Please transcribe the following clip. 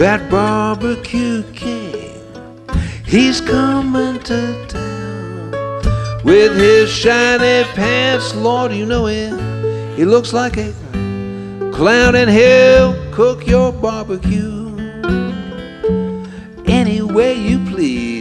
that barbecue king. He's coming to town with his shiny pants. Lord, you know him. He looks like a clown, and he'll cook your barbecue any way you please.